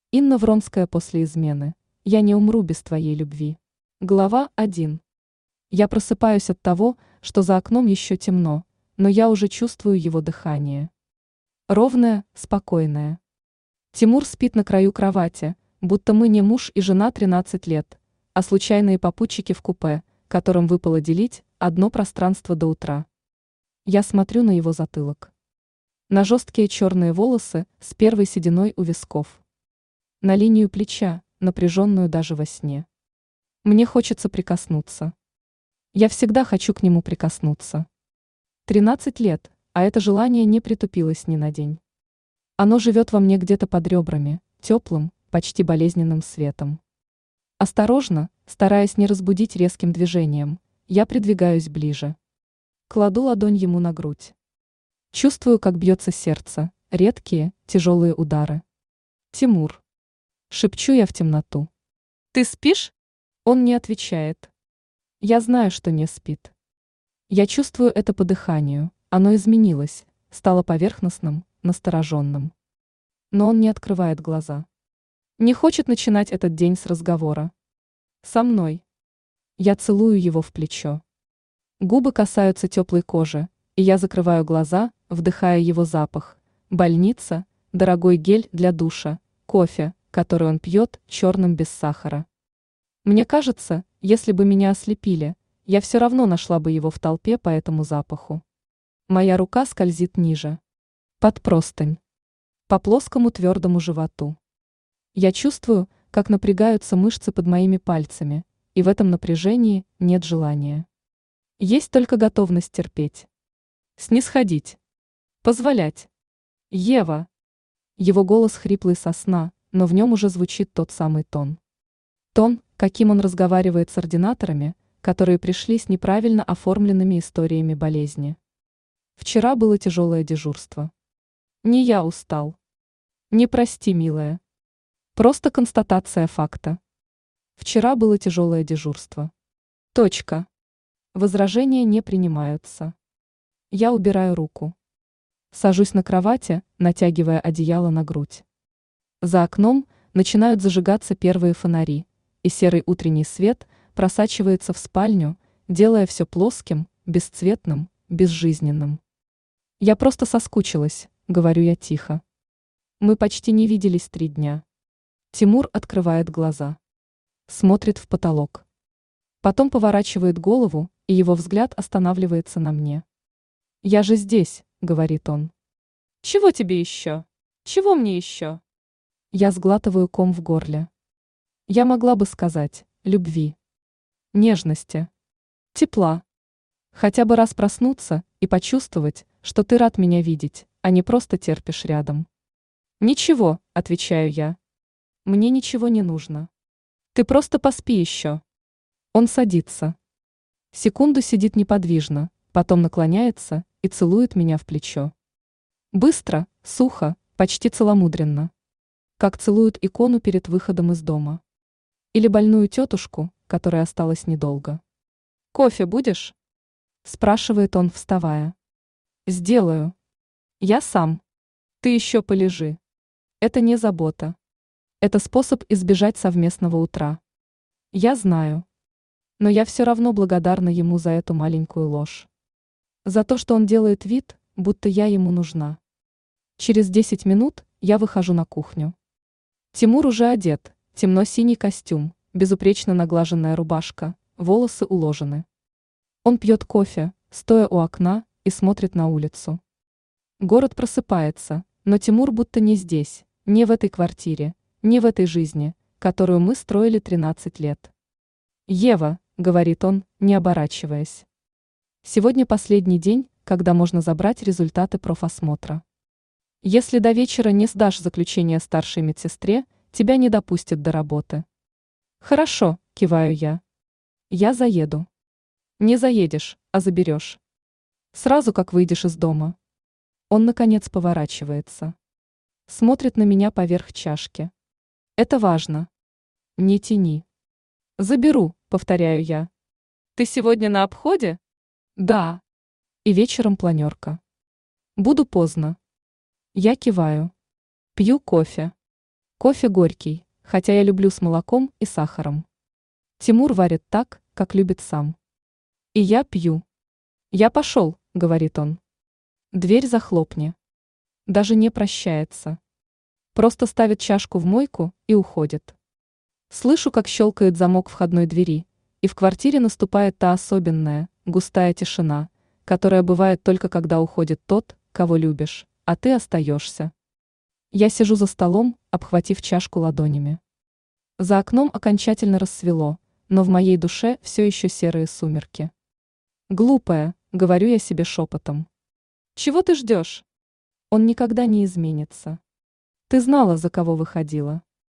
Инна Вронская после измены. Я не умру без твоей любви. Глава 1. Я просыпаюсь от того, что за окном еще темно, но я уже чувствую его дыхание. Ровное, спокойное. Тимур спит на краю кровати, будто мы не муж и жена 13 лет, а случайные попутчики в купе, которым выпало делить одно пространство до утра. Я смотрю на его затылок. На жесткие черные волосы с первой сединой у висков. На линию плеча, напряженную даже во сне. Мне хочется прикоснуться. Я всегда хочу к нему прикоснуться. 13 лет, а это желание не притупилось ни на день. Оно живет во мне где-то под ребрами, теплым, почти болезненным светом. Осторожно, стараясь не разбудить резким движением, я придвигаюсь ближе. Кладу ладонь ему на грудь. Чувствую, как бьется сердце, редкие, тяжелые удары. «Тимур!» Шепчу я в темноту. «Ты спишь?» Он не отвечает. Я знаю, что не спит. Я чувствую это по дыханию, оно изменилось, стало поверхностным, настороженным. Но он не открывает глаза. Не хочет начинать этот день с разговора. Со мной. Я целую его в плечо. Губы касаются теплой кожи, и я закрываю глаза, вдыхая его запах. Больница, дорогой гель для душа, кофе, который он пьет, черным без сахара. Мне кажется, если бы меня ослепили, я все равно нашла бы его в толпе по этому запаху. Моя рука скользит ниже. Под простынь. По плоскому твердому животу. Я чувствую, как напрягаются мышцы под моими пальцами, и в этом напряжении нет желания. Есть только готовность терпеть. Снисходить. Позволять. Ева. Его голос хриплый со сна, но в нем уже звучит тот самый тон. Тон, каким он разговаривает с ординаторами, которые пришли с неправильно оформленными историями болезни. Вчера было тяжелое дежурство. Не я устал. Не прости, милая. Просто констатация факта. Вчера было тяжелое дежурство. Точка. Возражения не принимаются. Я убираю руку. Сажусь на кровати, натягивая одеяло на грудь. За окном начинают зажигаться первые фонари, и серый утренний свет просачивается в спальню, делая все плоским, бесцветным, безжизненным. Я просто соскучилась, говорю я тихо. Мы почти не виделись 3 дня. Тимур открывает глаза. Смотрит в потолок. Потом поворачивает голову, и его взгляд останавливается на мне. «Я же здесь», — говорит он. «Чего тебе еще? Чего мне еще?» Я сглатываю ком в горле. Я могла бы сказать любви, нежности, тепла. Хотя бы раз проснуться и почувствовать, что ты рад меня видеть, а не просто терпишь рядом. «Ничего», — отвечаю я. «Мне ничего не нужно. Ты просто поспи еще». Он садится. Секунду сидит неподвижно, потом наклоняется и целует меня в плечо. Быстро, сухо, почти целомудренно. Как целуют икону перед выходом из дома. Или больную тетушку, которая осталась недолго. «Кофе будешь?» – спрашивает он, вставая. «Сделаю. Я сам. Ты еще полежи. Это не забота. Это способ избежать совместного утра. Я знаю. Но я все равно благодарна ему за эту маленькую ложь. За то, что он делает вид, будто я ему нужна. Через 10 минут я выхожу на кухню. Тимур уже одет, темно-синий костюм, безупречно наглаженная рубашка, волосы уложены. Он пьет кофе, стоя у окна, и смотрит на улицу. Город просыпается, но Тимур будто не здесь, не в этой квартире, не в этой жизни, которую мы строили 13 лет. «Ева», — говорит он, не оборачиваясь. «Сегодня последний день, когда можно забрать результаты профосмотра. Если до вечера не сдашь заключение старшей медсестре, тебя не допустят до работы». «Хорошо», – киваю я. «Я заеду». «Не заедешь, а заберешь. Сразу, как выйдешь из дома». Он, наконец, поворачивается. Смотрит на меня поверх чашки. «Это важно. Не тяни». «Заберу», – повторяю я. «Ты сегодня на обходе?» «Да». «И вечером планерка». «Буду поздно». Я киваю. Пью кофе. Кофе горький, хотя я люблю с молоком и сахаром. Тимур варит так, как любит сам. И я пью. Я пошел, говорит он. Дверь захлопни. Даже не прощается. Просто ставит чашку в мойку и уходит. Слышу, как щелкает замок входной двери, и в квартире наступает та особенная, густая тишина, которая бывает только когда уходит тот, кого любишь, а ты остаешься. Я сижу за столом, обхватив чашку ладонями. За окном окончательно рассвело, но в моей душе все еще серые сумерки. Глупая, говорю я себе шепотом. Чего ты ждешь? Он никогда не изменится. Ты знала, за кого выходила.